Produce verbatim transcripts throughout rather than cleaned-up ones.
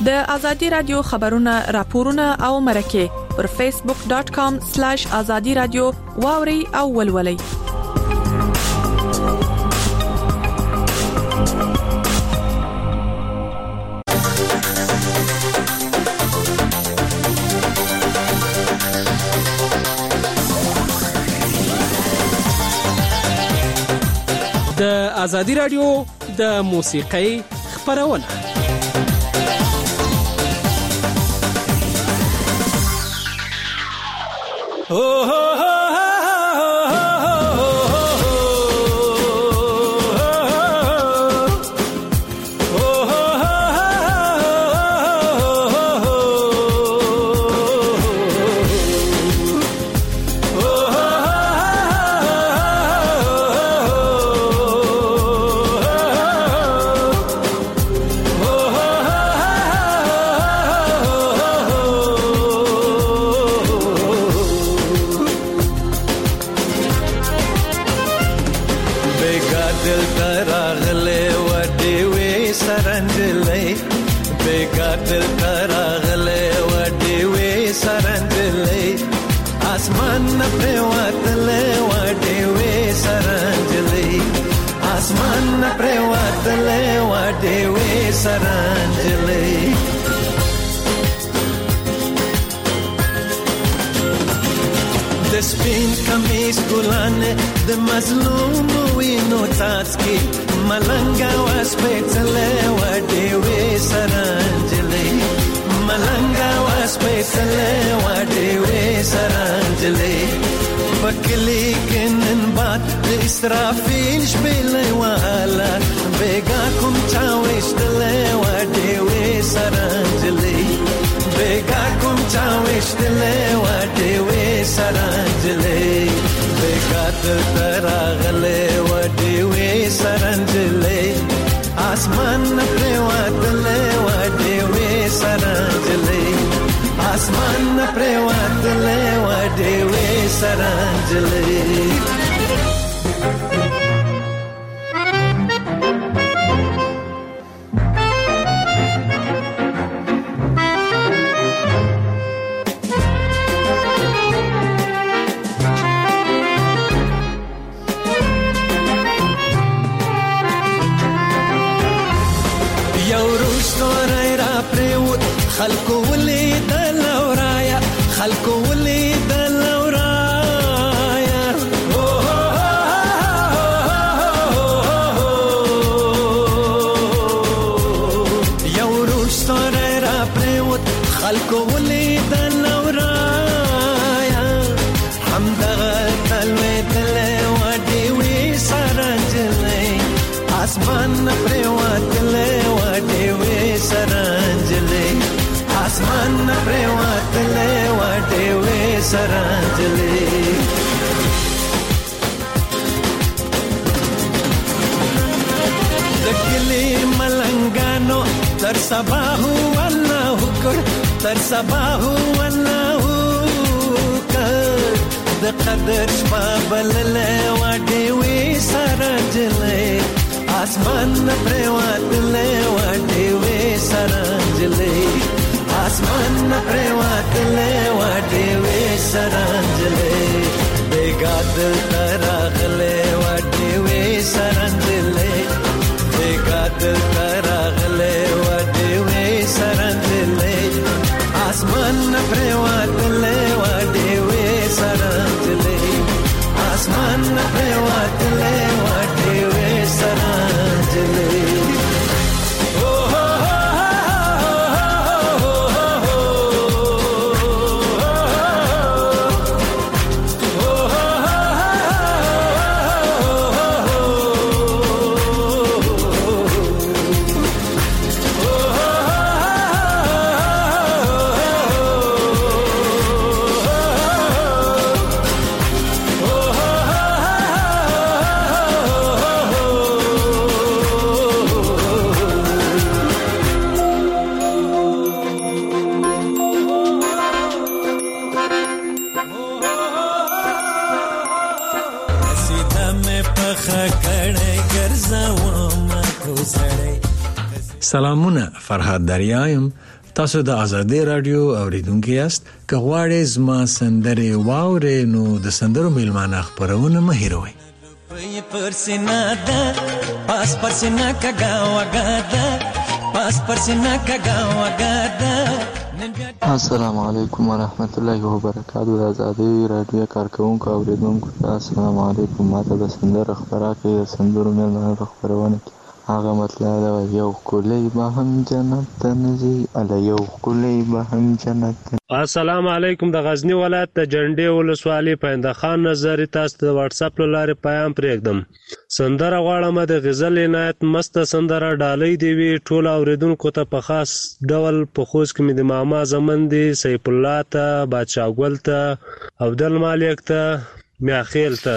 د ازادي رادیو خبرونه راپورونه او مرکه پر فیسبوک ډاټ کام سلیش ازادي رادیو واوري او ولولئ. د ازادي رادیو د موسیقۍ خبرونه د سپین کمیس ګلانه د مظلوم وینو تاسکی ملنګا واس پېڅلې وډې وې سرانجلې ملنګا واس پېڅلې وډې وې سرانجلې بکلی کنن باد د اسرافیل شپلې والا بیگا کوم چا وشتلې وډې وې سرانجلې بیگا کوم چا وشتلې وډې وې سرانجلې بیگا تراغلې وډې وې سرانجلې اسمان پر واتلې وډې وې سرانجلې اسمان پر واتلې وډې وې سرانجلې خلکو ولید لورایا خلکو ولید لورایا یو روش سره را پریوت خلکو ولید لورایا همدغه تلوي تلې وډې وې سرانجلې اسمان پریوت لې وډې وې سرانجلې اسمان پریواتلې وډې وې سرانجلې دکلی ملنګانو تر سبا هو الله کړ تر سبا هو الله کړ د قدر شپابل له وډې وې سرانجلې اسمان پریواتلې وډې وې سرانجلې اسمان پریواتلې وډې وې سرانجلې بیگا دل تراغلې وډې وې سرانجلې بیگا دل تراغلې وډې وې سرانجلې اسمان پریواتلې وډې وې سرانجلې اسمان پریواتلې وډې وې سرانجلې سلامونه، فرهاد دریایم تاسو د ازادي رادیو اوریدونکو یاست. که غواړئ زما سندرې واورئ نو د سندرو میلمانه خبرونه مه هېروئ. پر سینا ده پاس پر سینا کګا وګاده پاس پر سینا کګا وګاده. السلام علیکم ورحمت الله وبرکاتہ. د ازادي رادیو کارکونکو اوریدونکو السلام علیکم. ماته د سندرو خبره کې د سندرو میلمانه خبرونه هغه مطلب دا یو کلی به هم جنت ته نزي اله یو کلی به هم جنت. السلام علیکم. د غزنی ولایت د جنډې ولسوالۍ پاینده خان نظر تاسو د واتس اپ لارې پیغام پرېږدم. سندره غواړم د غزل عنایت مست سندره ډالۍ دی وی ټول اوریدونکو ته په خاص ډول په خوښ کې د ماما زمن دی سیف الله ته بادشاہ ګل ته عبدل مالک ته میاخیل ته.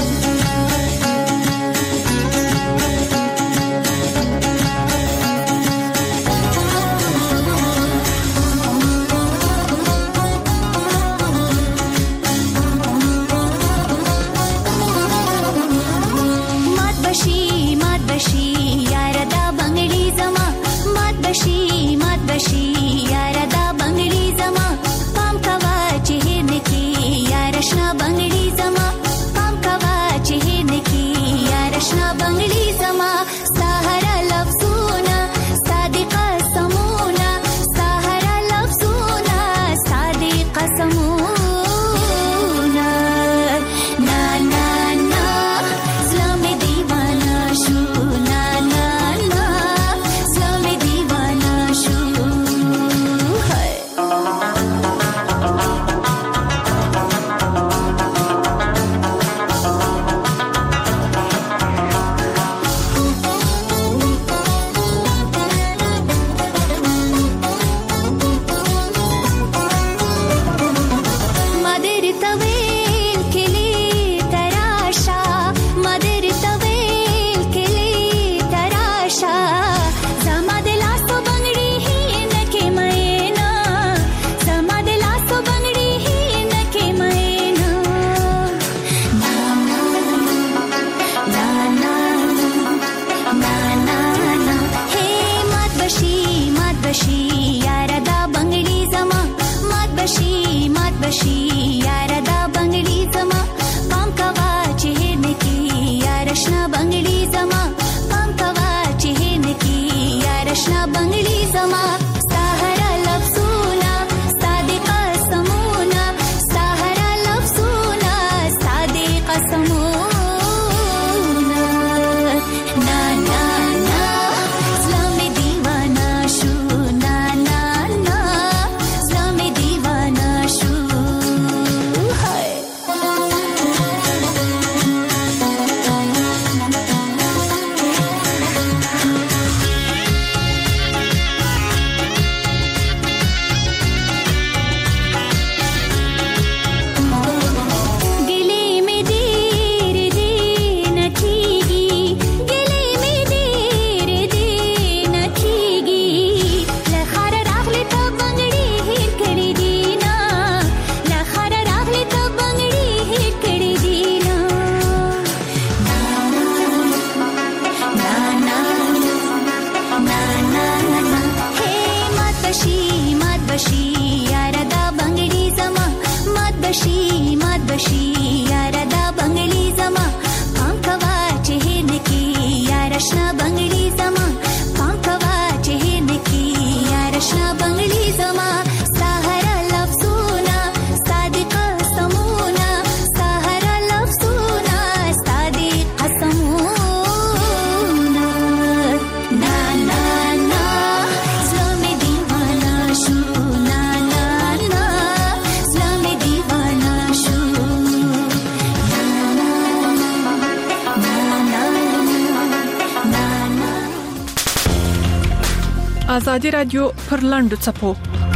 ازادي رادیو پر لاندو چپو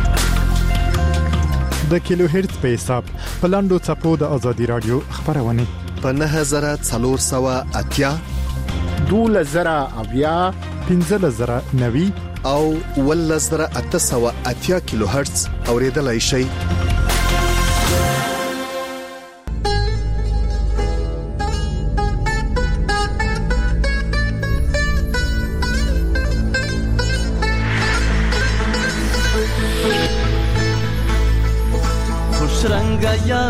د کیلو هرتز په حساب په لاندو چپو د ازادي رادیو خبرونه په نه هزار څلور سوه اتیا دوله زره اویا پنځه زره نوي او ول زره اته سوه اتیا کیلو هرتز اوریدلای شي.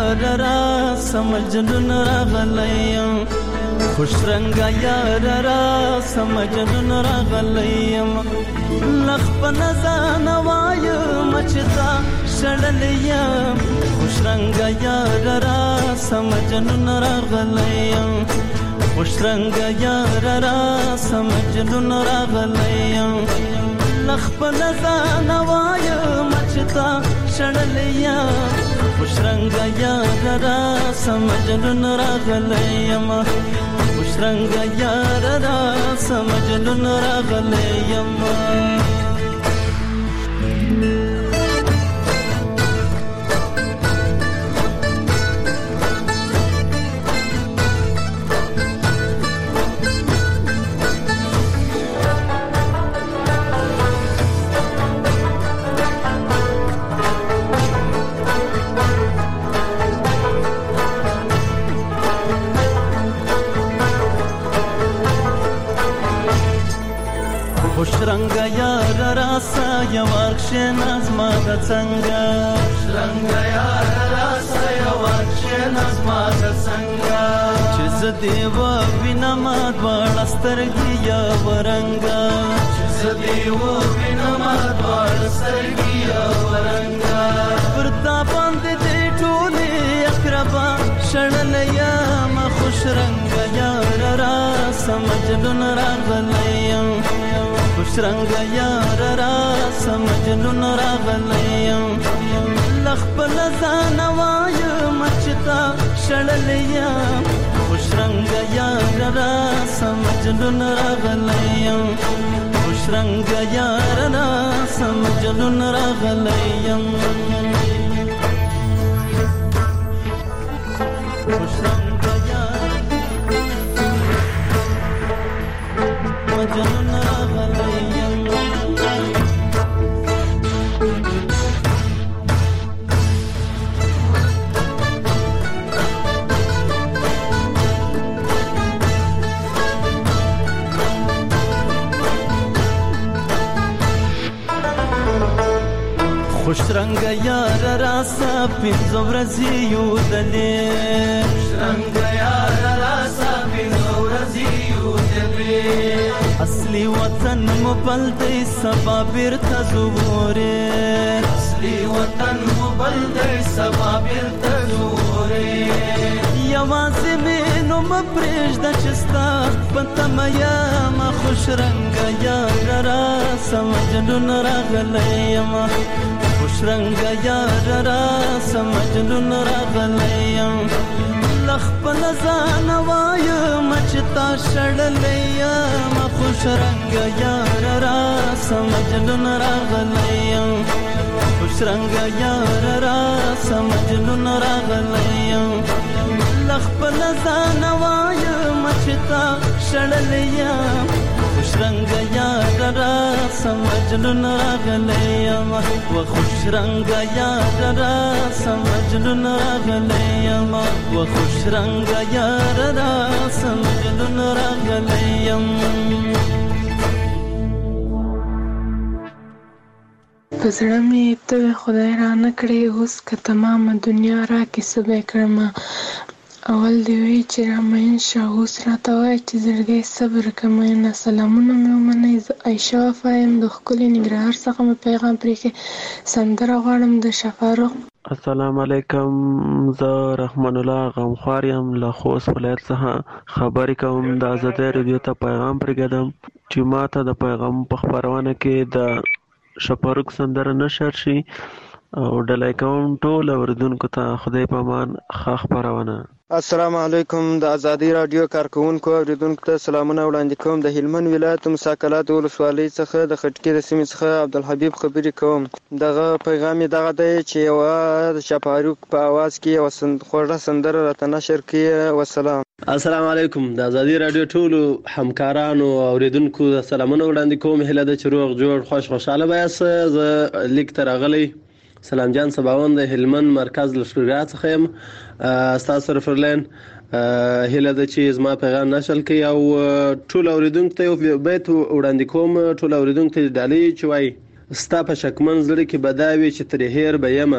یار را سمجنون راغلیم خوش رنگ یار را سمجنون راغلیم لخ په نزان وایم چې تا شړلیم خوش رنگ یار را سمجنون راغلیم خوش رنگ یار را سمجنون راغلیم لخ په نزان وایم چې تا شړلیم خوش رنگ یار را سمجنون راغلیم خوش رنگ یار را سمجنون راغلیم خوش رنگ یار راسا یوارکشن از ما د څنګه خوش رنگ یار راسا یوارکشن از ما د څنګه چې زدی و وینم دوړ سترګي یا ورنګا چې زدی و وینم دوړ سترګي یا ورنګا پرتا باندې دې ټولې اقربا شړل یا ما خوش رنگ یار راسا مجنون راغلیم خوش رنگ یار را سمجنون راغلیم لخ په لزان وایم چې تا شړلیم خوش رنگ یار را سمجنون راغلیم خوش رنگ یار را سمجنون راغلیم خوش رنگ یار مجنون خوش رنگ یار راسا پینځه ورځې یو دلې خوش رنگ یار راسا پینځه ورځې یو دلې اصلي وطن مو بل دی سبا بیرته زوره اصلي وطن مو بل دی سبا بیرته زوره یوازې مې نو م پرېږده چې ستا په تمه یم خوش رنگ یار راسا مجنون راغلیم خوش رنگ یار را سمجنون راغلیم لخ په لزان وایم چې تا شړلیم خوش رنگ یار را سمجنون راغلیم خوش رنگ یار را سمجنون راغلیم لخ په لزان وایم چې تا شړلیم خوش رنگ یار را سمجنون راغلیم و خوش رنگ یار را سمجنون راغلیم و خوش رنگ یار را سمجنون راغلیم پزړه مې ته خدای را نه کړې اوس که تمامه دنیا را کې څه به کړمه اول دی وی چې را مین شه اوس راته وایه چې زړګی صبر که مینه سلامونه مې ومنئ زه عایشه وفا یم د ښکلي ننګرهار څخه مې پیغام پرېښی سندره غواړم د شفاروق. السلام علیکم، زه رحمان الله غمخوار یم له خوست ولایت څخه خبرې کوم. د ازادۍ راډیو ته پیغام پرېږدم چې ما ته د پیغام په خپرونه کې د شفاروق سندره نشر شي او ډالۍ کوم ټول اوریدونکو ته خدای په امان ښه خپرونه. السلام علیکم، د ازادۍ راډیو کارکوونکو اوریدونکو ته سلامونه وړاندې کوم. د هلمند ولایت موسی قلات ولسوالۍ څخه د خټکي د سیمې څخه عبدالحبیب خبرې کوم. دغه پیغام یې دغه دی چې یوه د شفاروق په اواز کې یوه خوږه سندره راته نشر کړي. وسلام. السلام علیکم، د ازادۍ راډیو ټولو همکارانو او اوریدونکو ته سلامونه وړاندې کوم. هیله ده چې روغ جوړ خوش خوشحاله بایاست. زه لیک ته راغلی سلام جان سباوند د هلمند مرکز لښکرګاه څخه یم. ستاسو رفرلین هیله ده چې زما پیغام نشر کړي او ټول اوریدونکو ته یو بیت وړاندې کوم. ټول اوریدونکو ته ډالۍ چې وایي ستا په شکمن زړه کې به دا وي چې ترې هېر به یمه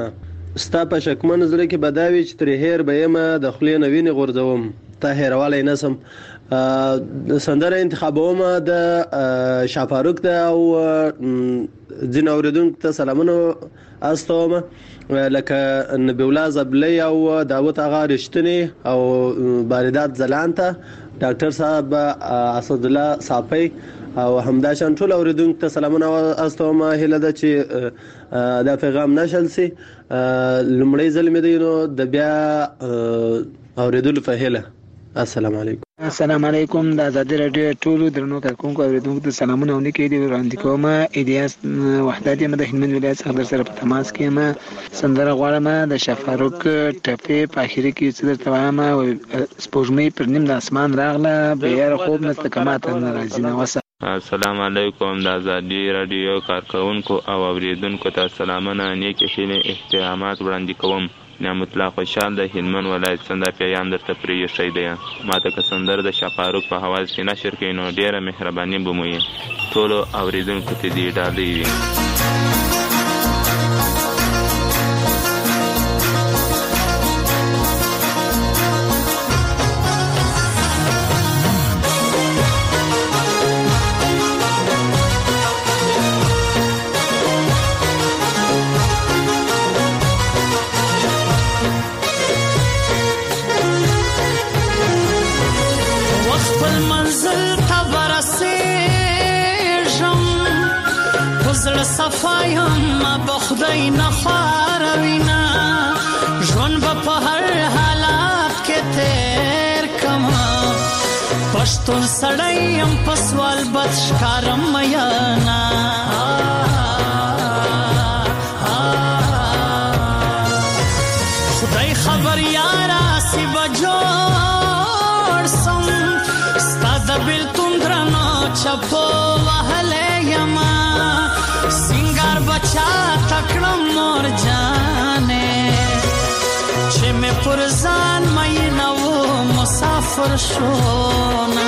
ستا په شکمن زړه کې به دا وي چې ترې هېر به یم د خولې نه وینې غورځوم تا هېرولی نه سم. سندره انتخابوم د شاپاروک ده او ځینې اورېدونکو ته سلامونه استوم لکه نبی الله زبلی او داود آغا رښتینی او باردات ځلان ته ډاکټر صاحب اسد الله صافی او همداشان ټول اورېدونکو ته سلامونه استوم. هیله ده چې دا پیغام نشل سي لومړی ځل مې دی نو د بیا اورېدلو په هیله. السلام علیکم. السلام علیکم. د آزادي راډیو ټولو درنو کارکونکو اورېدونکو ته سلامونه او نیکې دي وړاندې کوم. الیاس وحدت یم د هلمند ولایت څخه در سره په تماس کې یم. سندره غواړم د شفاروق ټپې په اخري کې څه درته وایم سپوږمۍ پر نیم د اسمان راغله بېیاره خوب نسته که ماته نه راځي نه وسه. السلام علیکم. د آزادي راډیو کارکونکو او اوریدونکو ته سلامونه نیکې هیلې احترامات وړاندې کوم. نعمت الله خوشحال د هلمند ولایت څنګه پیغام درته پرې ایښی دی. ماته که سندره د شفاروق په حواس کې نشر کړئ نو ډېره مهرباني به مو وي. ټولو اوریدونکو ته دې ډالۍ وي. صفایم بخدای نخواروینا ژوند به په هر حالات کې تیر کما پښتون سړی یم په سوال بد ښکارم میانا خدای خبر یارا سی بجوړ سم ستا د بیلتون درنو چپو وهلی یما سنگار بچا تکڑم مور جانے چه میں پرزان مئی نو مسافر شونا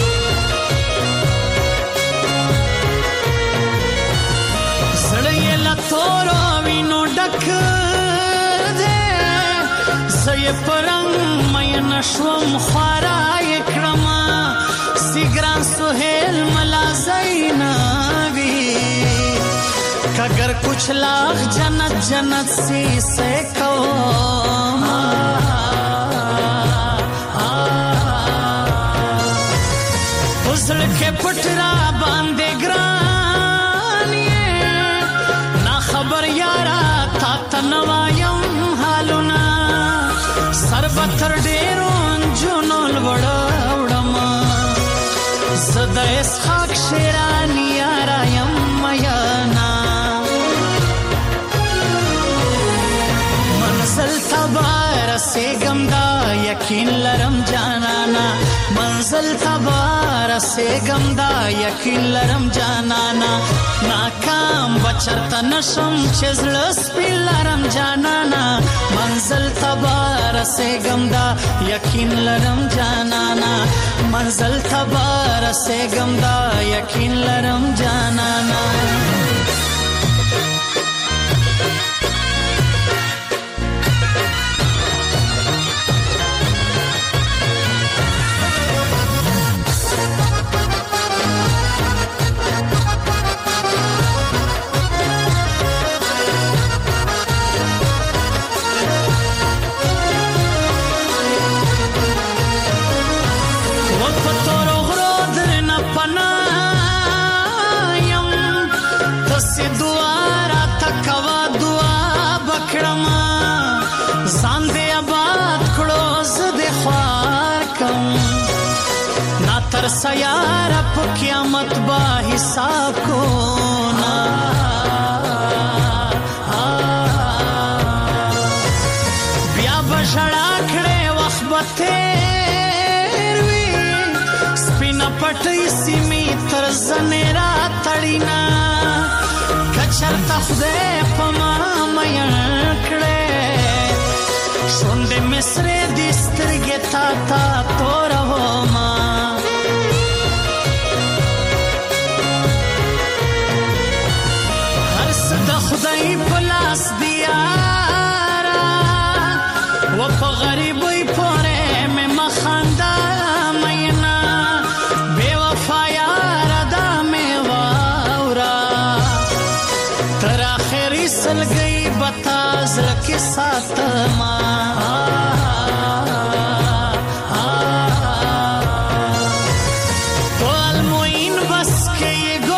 زڑی لطورو وینو ڈک دے زی پرنگ مئی نشوم خوارا اکرم سیگران سوہیل ملا زیناوی اگر کچھ لاکھ جنت جنت سی سے کوم حضر کے پٹرا باندے گرانی نا خبر یارا تا تنوایم حالونا سر بطر ڈیرون جنول وڑاوڑم زد اسحاق شیرانی یارا یم میانا منزل تبار سے گمدا یقین لرم جانانا منزل تبار سے گمدا یقین لرم جانانا ناکام بچرتا نشم چزلس پی لرم جانانا منزل تبار سے گمدا یقین لرم جانانا منزل تبار سے گمدا یقین لرم جانانا تر سیارا پا قیامت با حساب کونا بیا بجڑا کھڑے وقت بتیر وی سپینا پٹی سیمی تر زنیرا تڑینا کچر تخدے پما مین کھڑے شنڈے مصرے دیسترگی تا تا تو رہو ماں خدای پلاس دیا ساتما تو الموین بس کې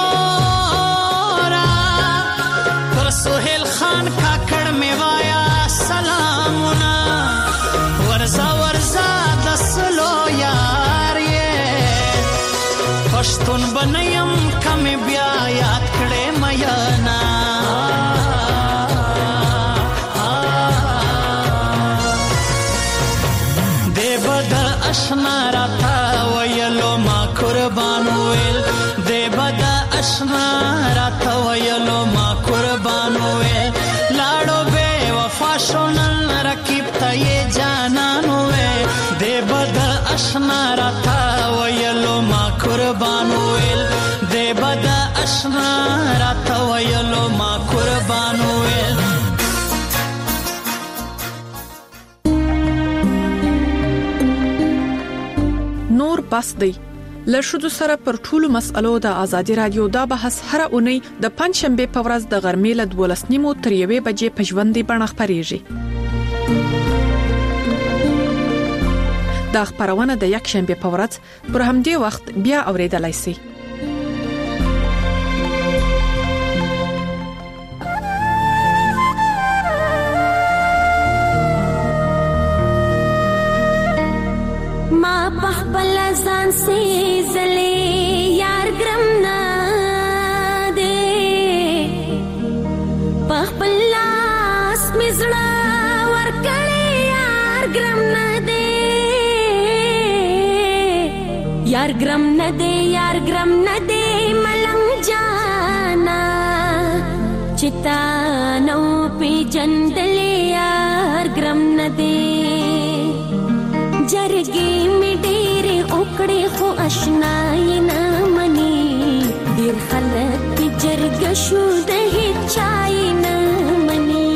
ګورا پر سہیل خان کاکړ می وایا سلامونه ورزا ورزا دسلو یار یې پښتون بنیم کم بیا یاد کړې میانا اشنا راتا ویلو ما قربان ویل دے بدا اشنا راتا ویلو ما قربان ویل لاړو بے وفا شونن رکیب تا یہ جانان ویل دے بدا اشنا راتا ویلو ما قربان ویل دے بدا اشنا راتا ویلو ما قربان ویل بس دی له شودو سره پر ټولو مسالو د ازادي رادیو دا بحث هر اونۍ د پنځ شنبه په ورځ د غرمې له دولس نیمو تر یوې بجې په ژوندۍ بڼه خپرېږي. دا خبرونه د یک شنبه په ورځ پر همدې وخت بیا اوریدلای شئ. ځان سے زلے یار ګرم نه دے پخپل لاس مزړه ور کړې یار ګرم نه دے یار ګرم نه دے یار ګرم نه دے ملنګ جانا چتا نو پی جندل یار ګرم نه دے جرګي می ډېر اوکړې خو آشنای نه مني ډېر خلک جرګ شو د هچای نه مني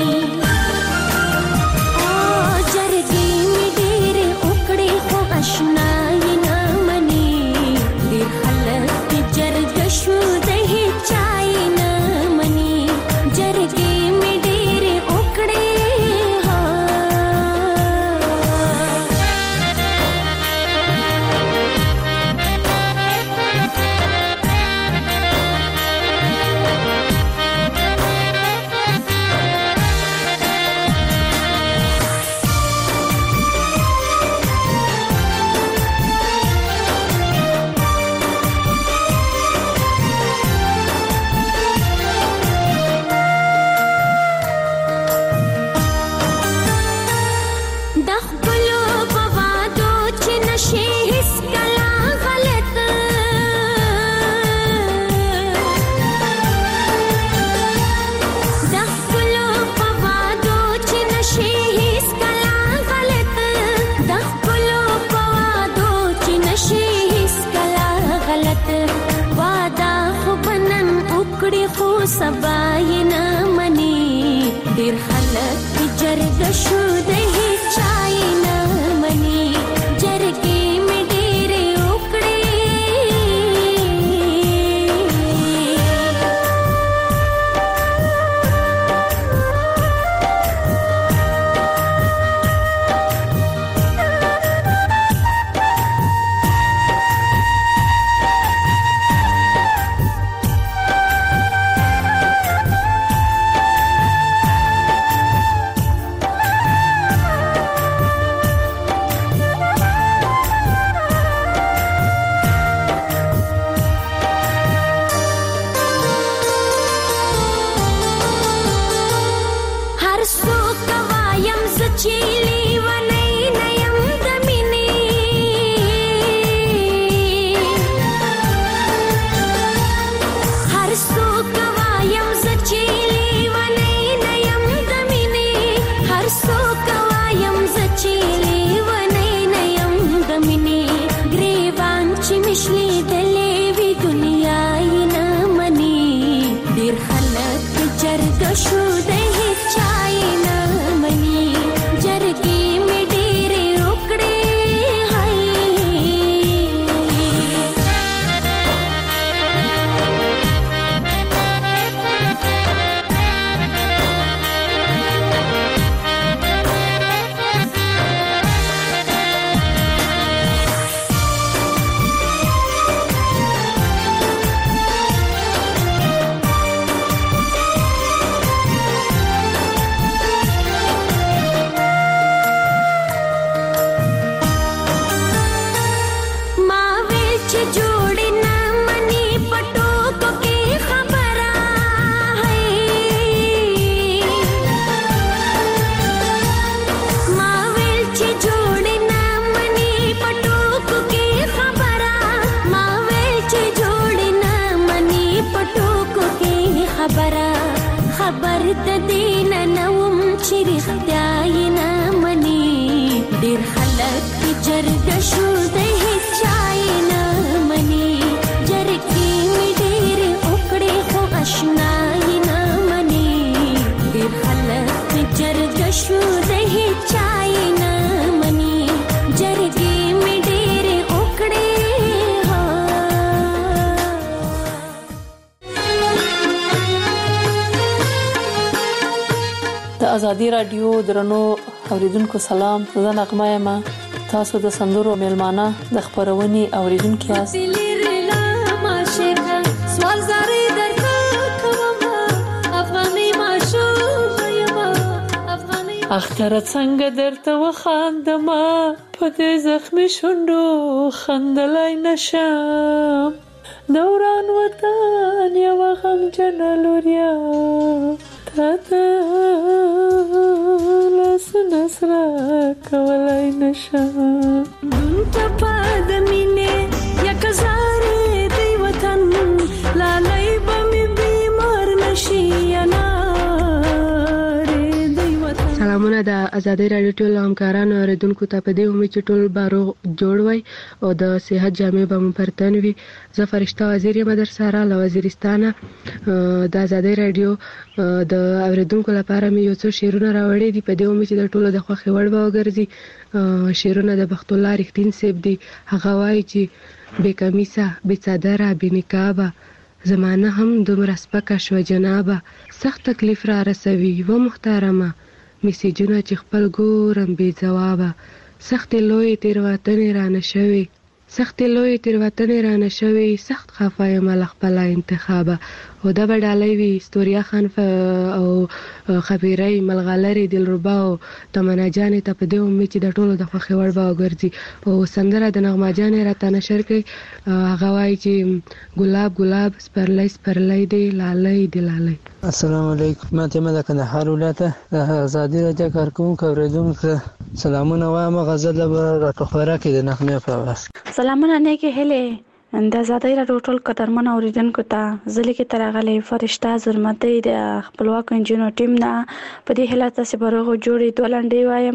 او جرګي می ډېر اوکړې خو آشنای نه مني ډېر خلک جرګ شو د هچای نه مني جرګي می ډېر اوکړې سبای نه مني ډېر خلک جرګ شو د هچای نه مني جرګې می ډېر وکړې شو د هچای نه مني جرګې می ډېر وکړې هاي خبر د دین نوم چې رښتیا یې نه مني ډېر خلک جرګه شو د هیڅ چا یې نه مني جرګې مې ډېرې وکړې خو اشنا یې نه مني ډېر خلک جرګه شو د هیڅ چا یې نه مني جرګې مې ډېرې وکړې د ازادي رادیو درنو اوریدونکو سلام، زه نغمه یم. تاسو د سندرو میلمانه د خبرونې اوریدونکو یاست. اختر څنګه درته وخاندما په دې زخمي شونډو خندلای نشم دوران وطن یو غمجن لوریا تاته لاسونه سره کولای نشم دون ته د مینې یک زارې دی وطن لالای به مې بیمار نشي انا. سلامونه د ازادي رادیو ټول همکارانو اوریدونکو ته په دې امید چې ټول بارو جوړ وي او د صحت جامع به مو پرتن وي. زه فرشته وزیر یم در سره له وزیرستانه. د ازادي رادیو د اوریدونکو لپاره مې یو څو شعرونه راوړي دي په دې امید چې د ټولو د خوښې وړ به وګرځي. شعرونه د بخت الله رښتین صاحب دي. هغه وایي چې بې کمیسه بې څادره بې نقابه زمانه هم دومره سپکه شوه جنابه سخت تکلیف را رسوي و محترمه میسیجونه چې خپل ګورم بې ځوابه سختې لویې تېروتنې رانه شوې سختې لویې تېروتنې رانه شوې سخت خفه یم له خپله انتخابه. او دا به ډالۍ وي ستوریا خان او خبیرۍ ملغلرې دلربا او تمنا جانې ته په دې امید چې د ټولو د خوښې وړ به وګرځي. او سندره د نغمه جانې راته نشر کوي. هغه وایي چې ګلاب ګلاب سپرلی سپرلی دی لالی دی لالی. السلام علیکم. ما ته د کندهار ولایت د ازادي رادیو کارکوونکو اوریدونکو سلامونه وایم. غزل به راته خپره کړي د نغمې په اواز. سلامونه نیکې هیلې د ازادي رادیو ټول قدرمن اوریدونکو ته. زه لیکې تر غلې فرشته زرمتۍ د خپلواکو انجونو ټیم نه په دې هیله تاسې به روغ جوړې دوه لنډۍ وایم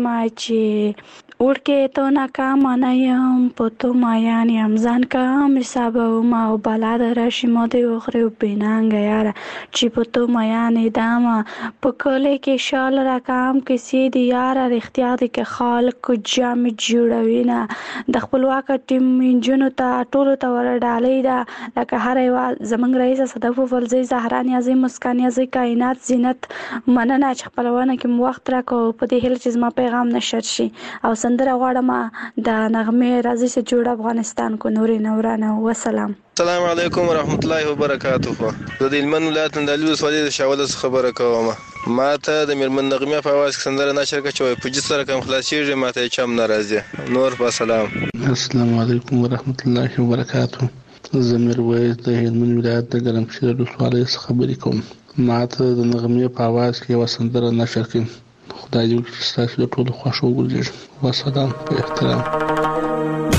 چې وړکې تو ناکام نه یم په تو مایان یم ځان کم حسابوم او بلا د راشي مو د وخورې بېنانګه یاره چې په تو مایانې دامه په کلي کې شال راکام کیسې دي یاره رښتیا دي که خلکو جامې جوړوي نه د خپلواکه ټیم انجونو ته ټولو ته ډالۍ ده لکه هر یوه زموږ رئیس صدف فلزي زهرا نیازي مسکان نیازي کائنات زینت مننه چې خپلونه کې مو وخت راکړو په دې هیله چې زما پیغام نشر شي. او سندره غواړم د نغمې راځي چې جوړ افغانستان کو نوري نورانه. وسلام. السلام علیکم ورحمت الله وبرکاته. زه د هلمند ولایت اندالو ولسوالۍ د شاوله څخه خبره کوم. ما ته د میرمن نغمې په اواز کې سندره نشر کړه چې په جسر کم خلاصېږي ما ته چم ناراضي نور. سلام. السلام علیکم ورحمت الله وبرکاته. زه میرویس د هلمند ولایت د ګرمسیر ولسوالۍ څخه خبرې کوم. ما ته د نغمې په اواز کې یوه سندره نشر کړئ. خدای دې وکړي چې ستاسو د ټولو خوښ وګرځېږي. وسلام. په احترام.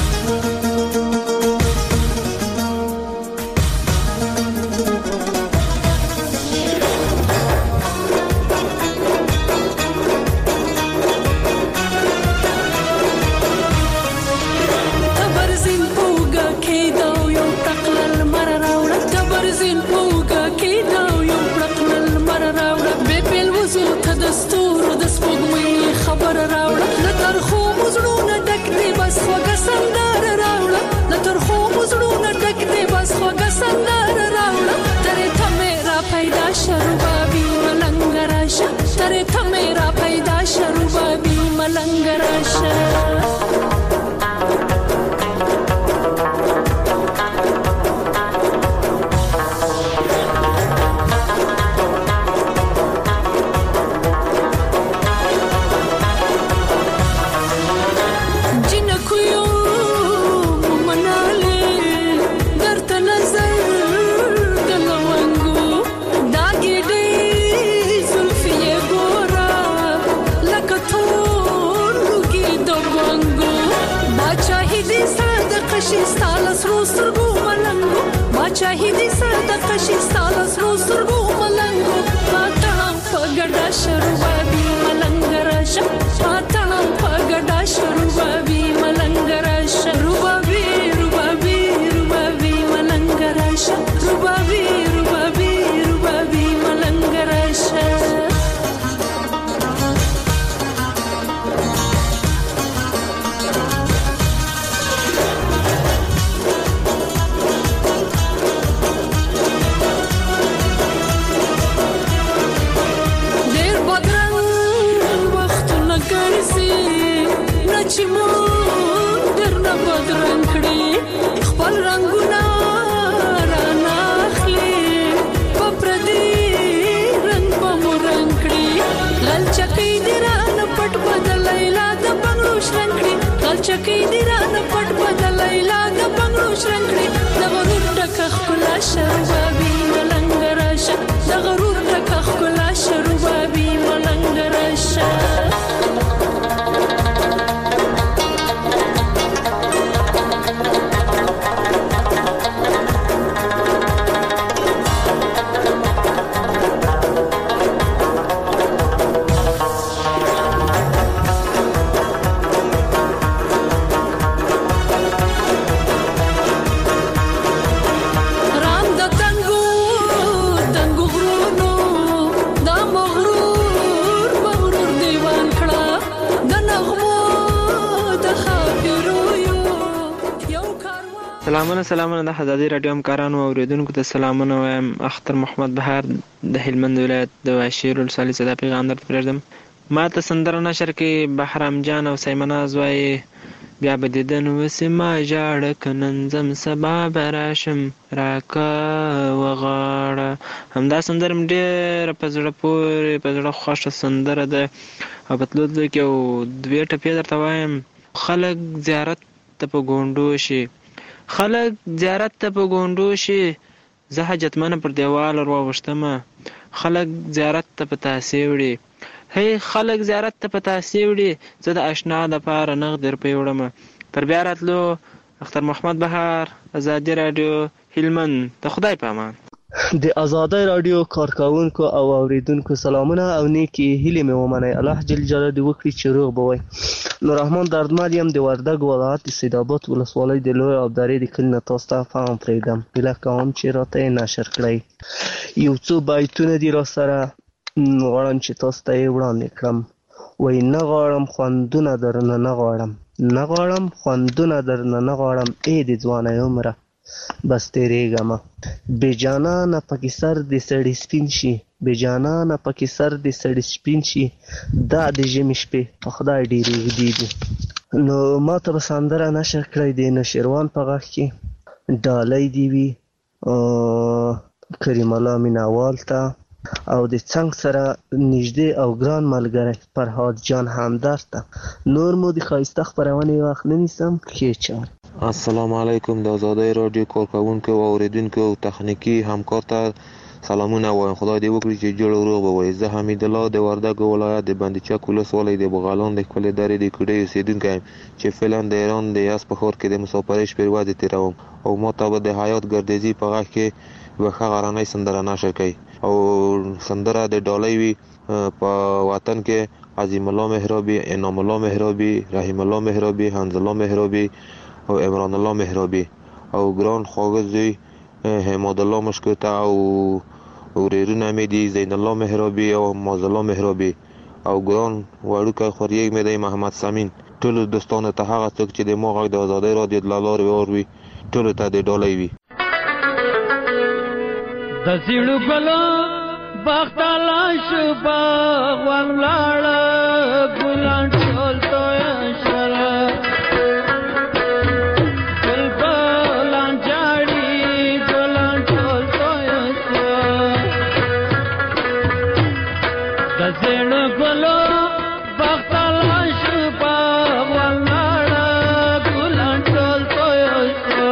ترې ته میرا پیدا شروع بی ملنګ راشه. شاهدی صدقه شي ستاسو سرو سرګو ملنګو پاتړه چکی دی رانه پټ بدلای لا د بنگړو شرنګړي د غرور ټکه خلا شربابي ملنګ راشه د غرور ټکه خلا شربابي ملنګ راشه سلامونه سلامونه د ازادي رادیو همکارانو او اوریدونکو ته سلامونه وایم. اختر محمد بهار د هلمند ولایت د واشیر ولسوالۍ څخه د پیغام درته پرېږدم. ما ته سندره نشر کې بهرام جان او سیمناز وایي بیا به دیدن وسې ما ژاړه که نن ځم سبا به راشم راکه وغاړه. همدا سندره مې ډېره په زړه پورې په زړه خوښه سندره ده او په تلو تلو کې یو دوې ټپې درته وایم. خلک زیارت ته په ګونډو شي خلک زیارت ته په ګونډو شي زه حاجتمنه پر دیوال راوغښتمه خلک زیارت ته په تاسې وړي هی خلک زیارت ته په تاسې وړي زه د اشنا دپاره نغد روپۍ وړمه. تر بیا راتلو اختر محمد بهار ازادي رادیو هلمند. د خدای په امان. د ازادۍ رادیو کارکوونکو او اوریدونکو سلامونه او نیکی هیلې مې ومنئ. الله جل جلاله دې وکړي چې روغ به وئ. نور رحمان دردمل یم د وردګ ولایت د سیدآباد ولسوالۍ د لوی ابدارۍ د کلي نه تاسو ته پیغام پرېږدم. هیله کوم چې راته یې نشر کړئ. یو څو بیتونه دي را سره غواړم چې تاسو ته یې وړاندې کړم. وایي نه غواړم خوندونه درنه نه غواړم نه غواړم خوندونه درنه نه غواړم ای د ځوانۍ عمره بس تیریږمه. بې جانانه پکې سر د سړي سپین شي بې جانانه پکې سر د سړي سپین شي دا د ژمي شپې په خدای ډېرې اوږدې دي. نو ما ته به سندره نشر کړی د نوشیروان په غږ کې ډالۍ دې وي کریم الله مینهوال ته او د څنګ سره نږدې او ګران ملګری فرهاد جان همدرد ته. نور مو د ښایسته خپرونې وخت نه نیسم. ښې چارې. السلام علیکم. د ازادۍ رادیو کارکوونکو او اوریدونکو او تخنیکي همکار ته سلامونه وایم. خدای دې وکړي چې جوړ روغ به وئ. زه حمید الله د وردګ ولایت د بندیچک ولسوالۍ د بغالان د ښکلې درې د کوډۍ اوسېدونکی یم چې فعلا د ایران د یزد په ښار کې د مسافرۍ شپې ورځې تېروم او ما ته به د حیات ګردیزي په غږ کې یوه ښه غرنۍ سندره نشر کوي او سندره د ډالۍ وي په وطن کې عظیم الله محرابي انعام الله محرابي رحیم الله محرابي حمز الله محرابي او عمران الله محرابي او ګران خواږه زوی حماد الله مشکوته او ورېرونه مې دي زین الله محرابي او معاذ الله محرابي او ګران وړوکی خوریږ مې دی محمد سمین. ټولو دوستانو ته هغه څوک چې د ما غږ د ازادۍ رادیو له لارې واوري ټولو ته د ډالۍ وي. د زیړو ګلو باغ لا شو باغ ولاړه ګلان ټول تویا شره ګل ګلان جاړي ګلان ټول تویا شره د زیړو ګلو باغ لا شو باغ ولاړه ګلان ټول تویا شره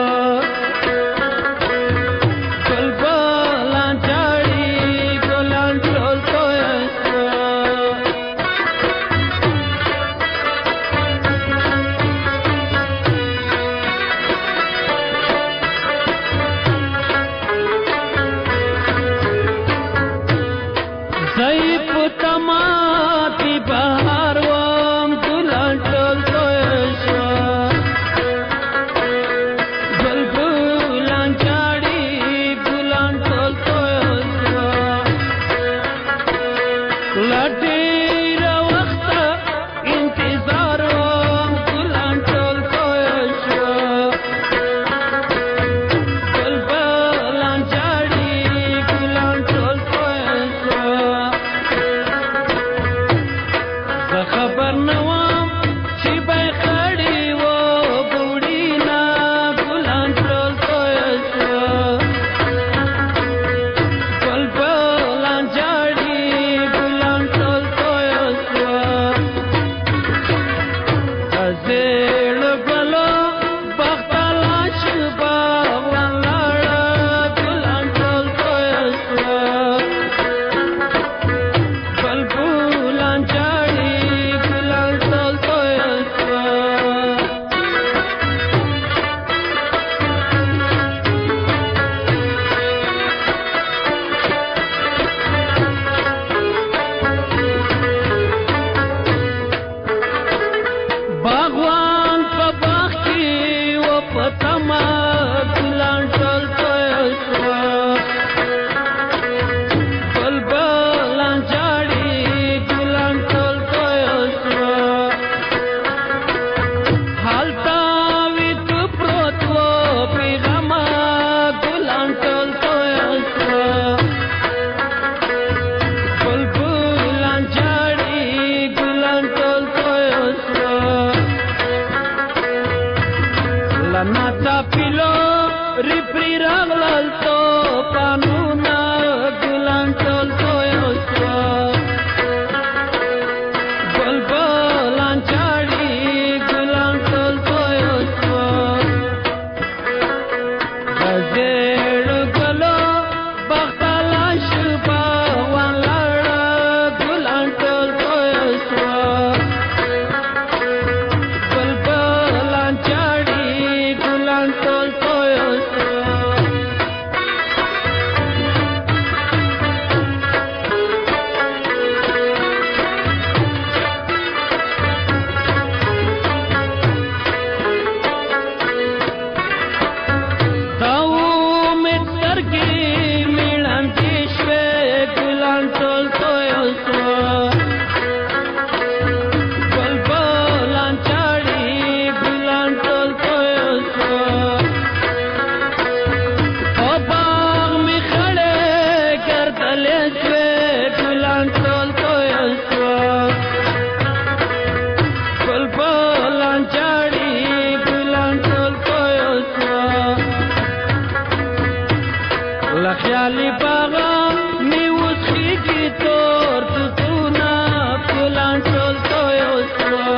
لخیالی باغا میوز خیگی تور توتونا پلان چول توی اسوا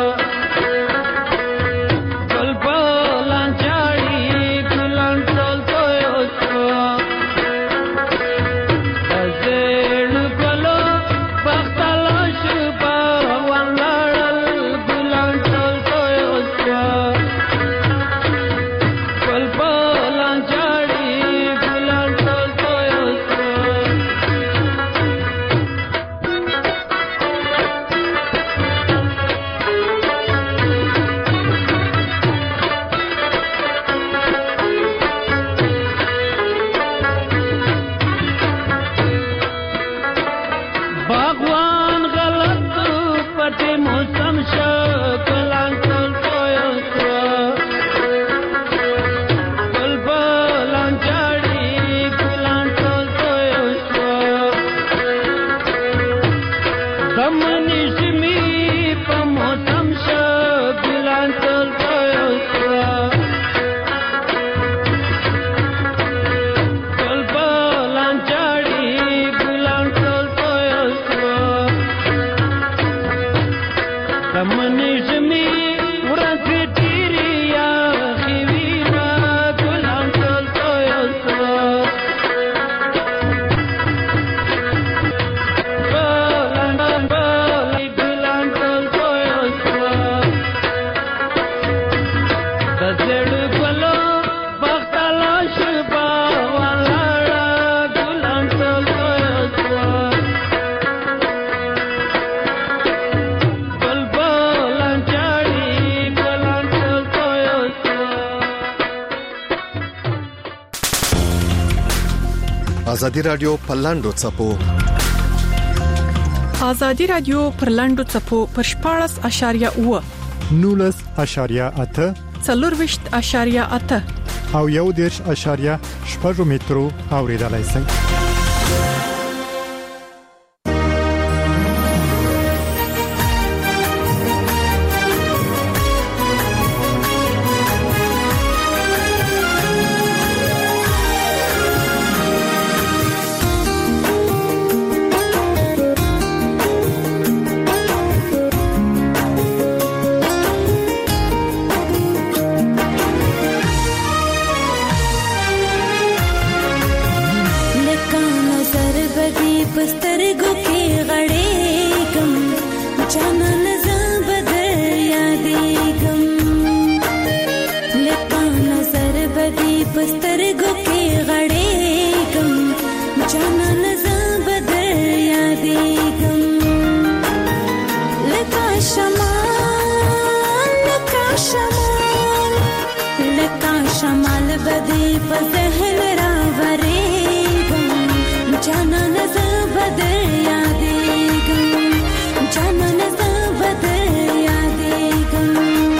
گل پلان چاڑی پلان چول توی اسوا ازیل گلو بختالا شبا وان لارل پلان چول توی اسوا گل پلان چاڑی پلان چول توی اسوا باغوان غلط پټي موسم شو ګلان ټول تویو سو ګل بلان چاړي ګلان ټول تویو سو دمنې شمي په موسم شو ګلان ټول تویو سو ګل بلان چاړي ګلان ټول تویو سو دمنې شمي ورځې ډېرې یخې وي نه ګلان ټول تویو سو بلان بلان ګلان ټول تویو سو د زړه ګلو بختالا شبا ولاړه ګلان ټول تویو سو گل بلان چاړي ګلان ټول تویو سو ازادي رادیو په لاندو څپو ازادي رادیو پر لاندو څپو پر شپاړس اشاریه اوه نولس اشاریه اته څلورویشت اشاریه اته او یو دیرش اشاریه شپږ مترو اوریدلای شئ. لکه نظر بدی پسترګو کې غړېږم جانا نظر بدر یادېږم لکه نظر بدی پسترګو کې غړېږم جانا نظر بدر یادېږم لکه شمال لکه شمال لکه شمال بدی په ذهن راورېږم جانا نظر بدر یادېږم جانا نظر بدر یادېږم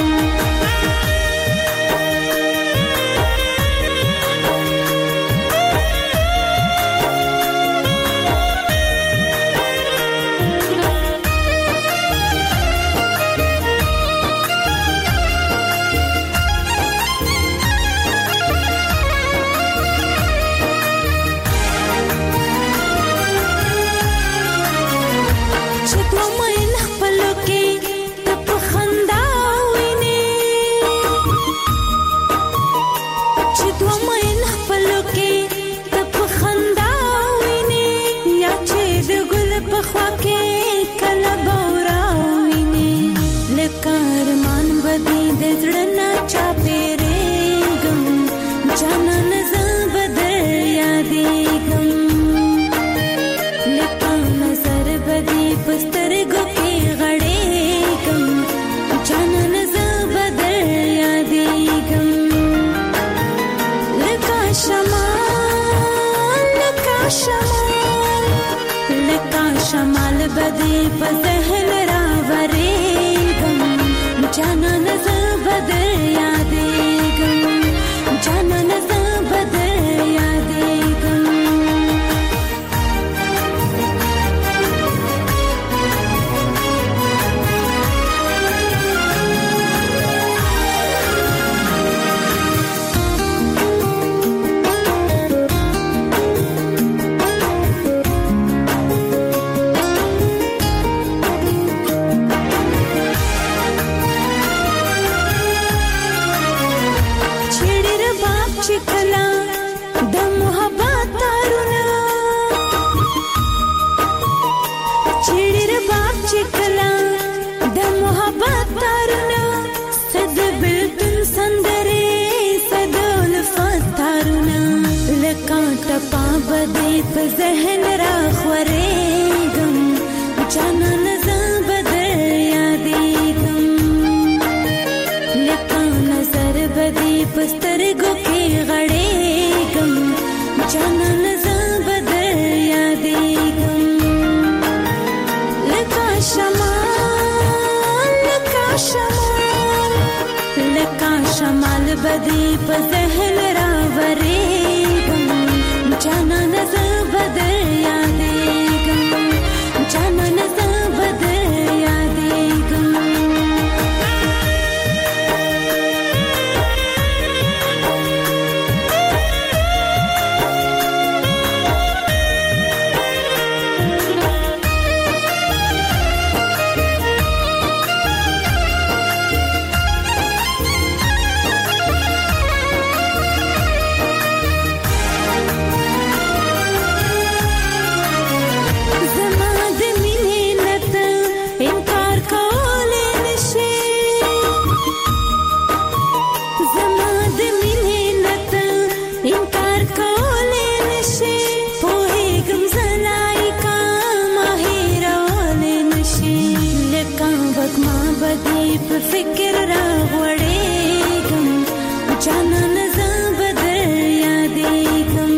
چې دوه مایله خپلو کې ته په خندا وینې چې دوه مایله خپلو کې ته په خندا وینې یا چې د ګل په خوا کې کله به وراوینې لکه ارمان به دې د زړه نه چاپېرېږم جانا نظر بدر یادېږم لکه نظر بدی پسترګو کې غړېږم جانا نظر بدر یادېږم لکه شمال لکه شمال لکه شمال بدی په ذهن راورېږم جانا نظر بدر یادېږم جانا نظر بدر یادېږم ټپا بدې په ذهن را خورېږم جانان زه به در یادېږم لکه نظر بدې په سترګو کې غړېږم جانان زه به در یادېږم لکه شمال لکه شمال لکه شمال بدې په ذهن را ورېږم جانان زه به در یادېږم جانان زه به در یادېږم فکر را غوړېږم جانان زه به در یادېږم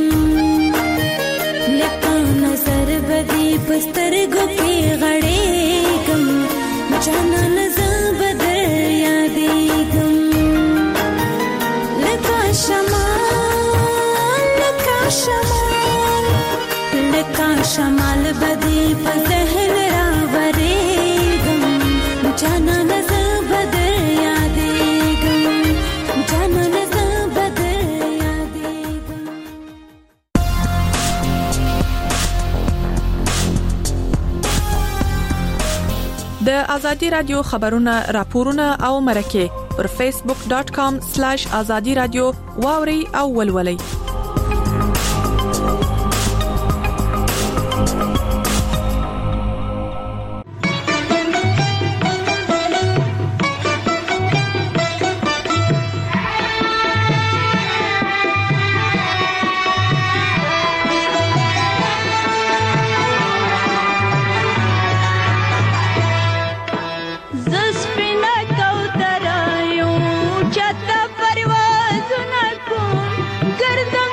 لکه نظر بدې په سترګو کې غړېږم جانان زه به در یادېږم لکه شمال لکه شمال لکه شمال بدې په ذهن را ورېږم جانان زه به در یادېږم جانان زه به در یادېږم د ازادي رادیو خبرونه راپورونه او مرکه پر فیسبوک ډاټ کام سلیش ازادي رادیو واوري او ولولئ. गर्दन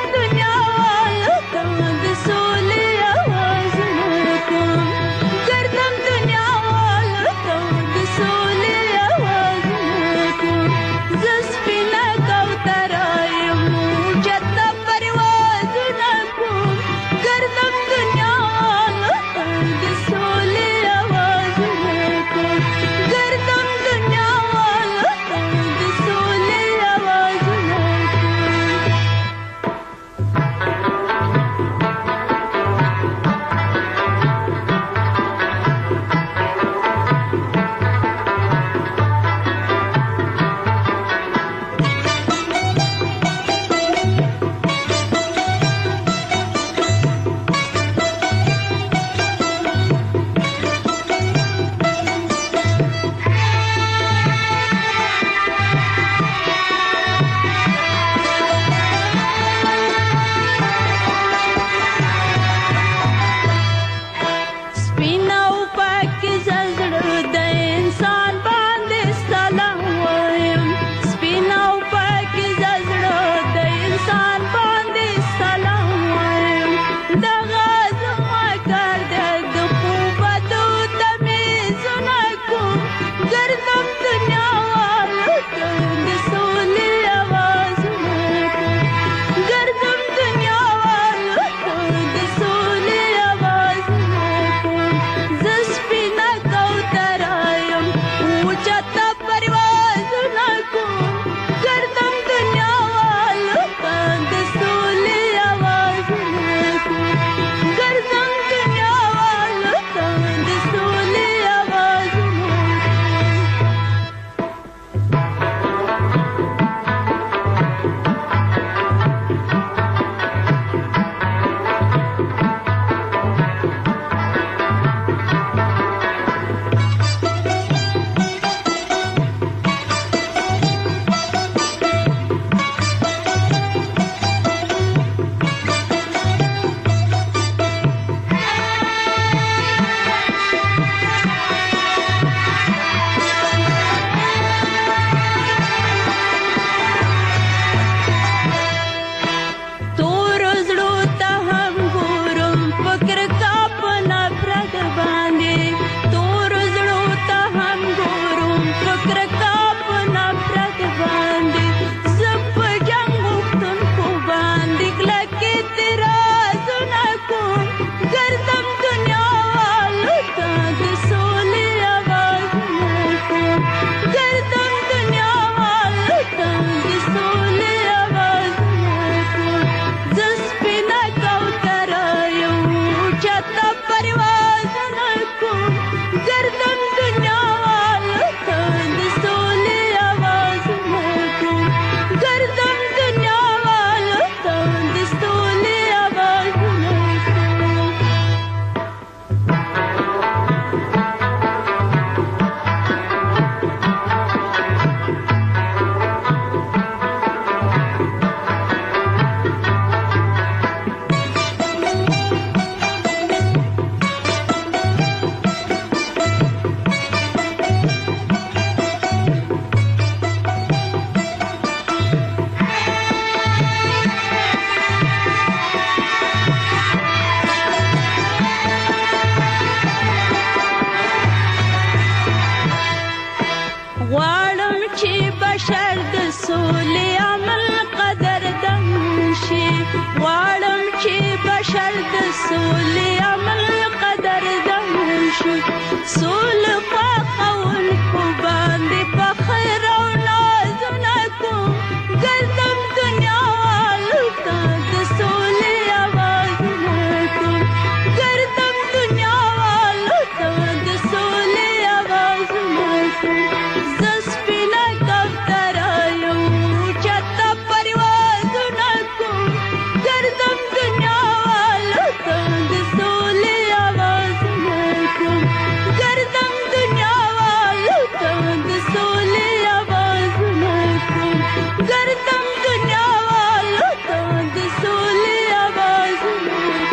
بشر د سولې عمل قدردان شو سول خوښول کو باندې فخر او نازونه کوم ګرځم دنیا والو ته د سولې آوازونه کوم ګرځم دنیا والو ته د سولې آوازونه کوم زه سپینه کوتره یم اوچته پروازونه کوم ګرځم دنیا والو ته د سولې آوازونه کوم ګرځم دنیا والو ته د سولې آوازونه کوم ګرځم دنیا والو ته د سولې آوازونه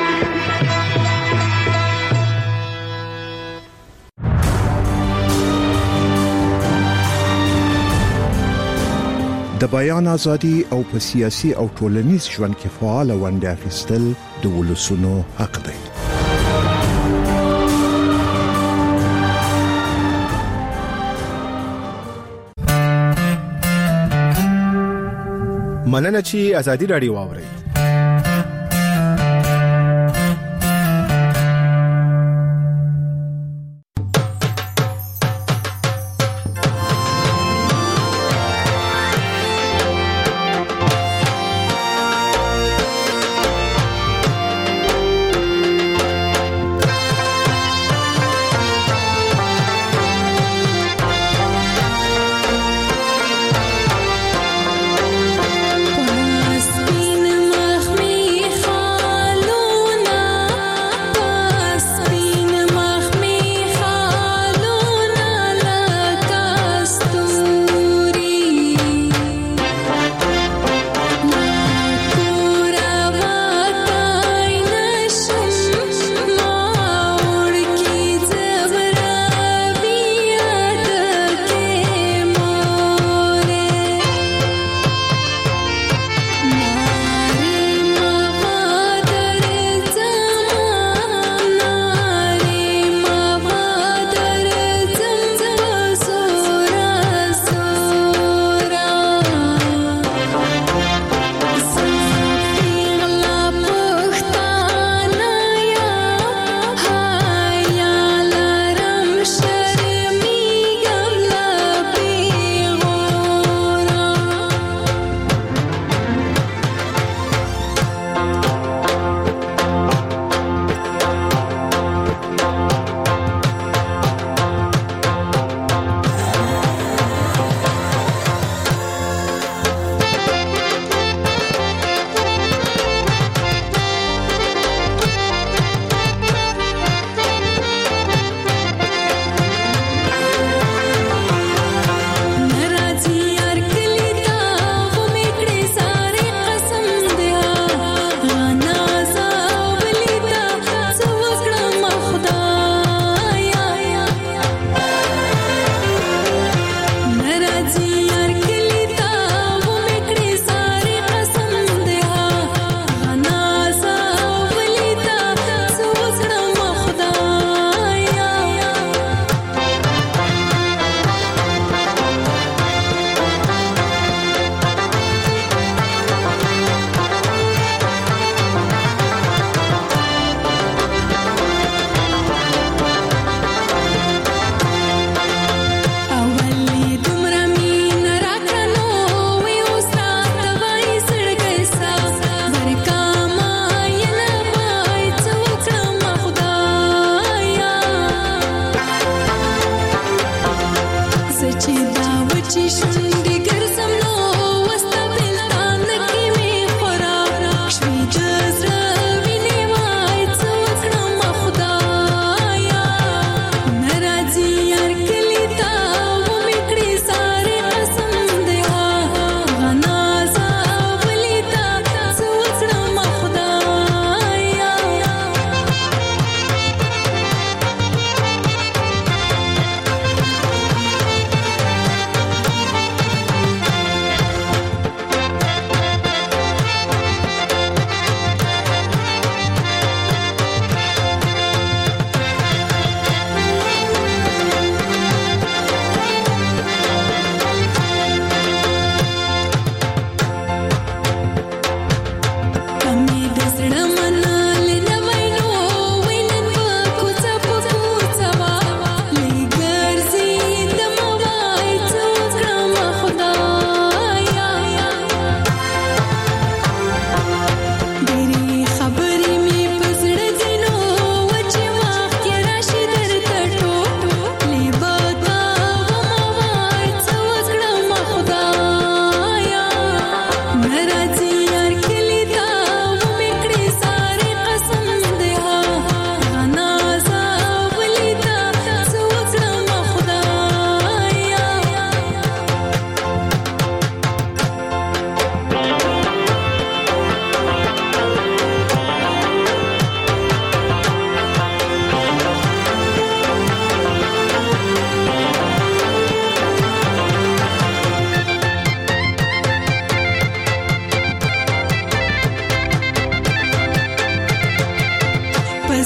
د بیان ازادي او په سیاسي او ټولنیز ژوند کې فعال ونډه اخیستل د ولسونو حق دی. مننه چې ازادي رادیو واوري. سپین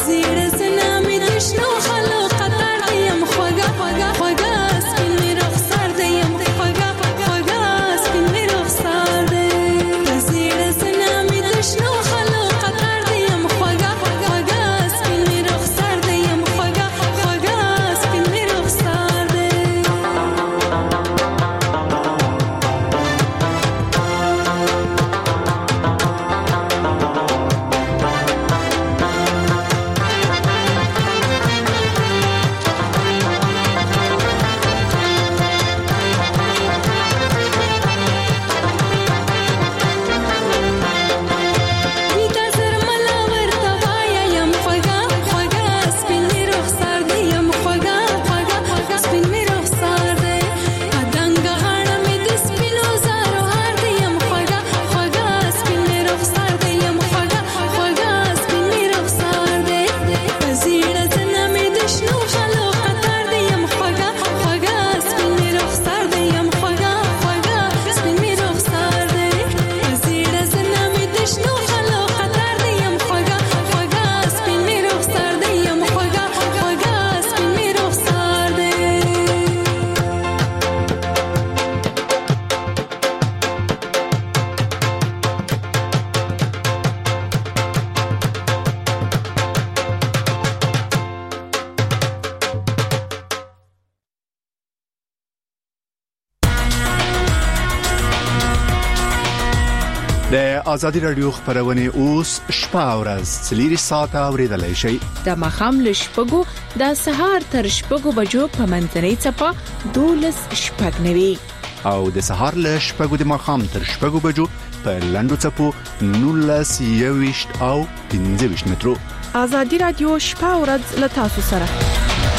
د ازادي رادیو خبرونه اوس شپه او ورځ څلور ساعته اوریدلای شئ. د مخام لشپګو د سهار تر شپګو بجو په منځنۍ چپه دولس شپږ نوي او د سهار لشپګو د مخام تر شپګو بجو په لندو چپو نولس یويشت او پنځه ویشت مترو. ازادي رادیو شپه او ورځ له تاسو سره.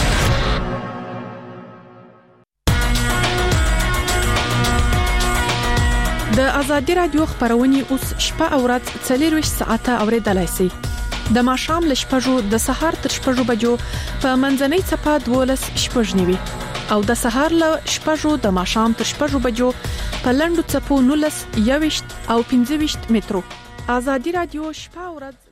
د ازادي رادیو خبرونه اوس شپه او ورځ څلور ساعته اوریدلای شئ. د ماښام ل شپږو د سهار تر شپږو بجو په منځنۍ چپه دولس شپږ نوي او د سهار ل شپږو د ماښام تر شپږو بجو په لندو چپو نولس یويشت او پنځه ویشت مترو. ازادي رادیو شپه او ورځ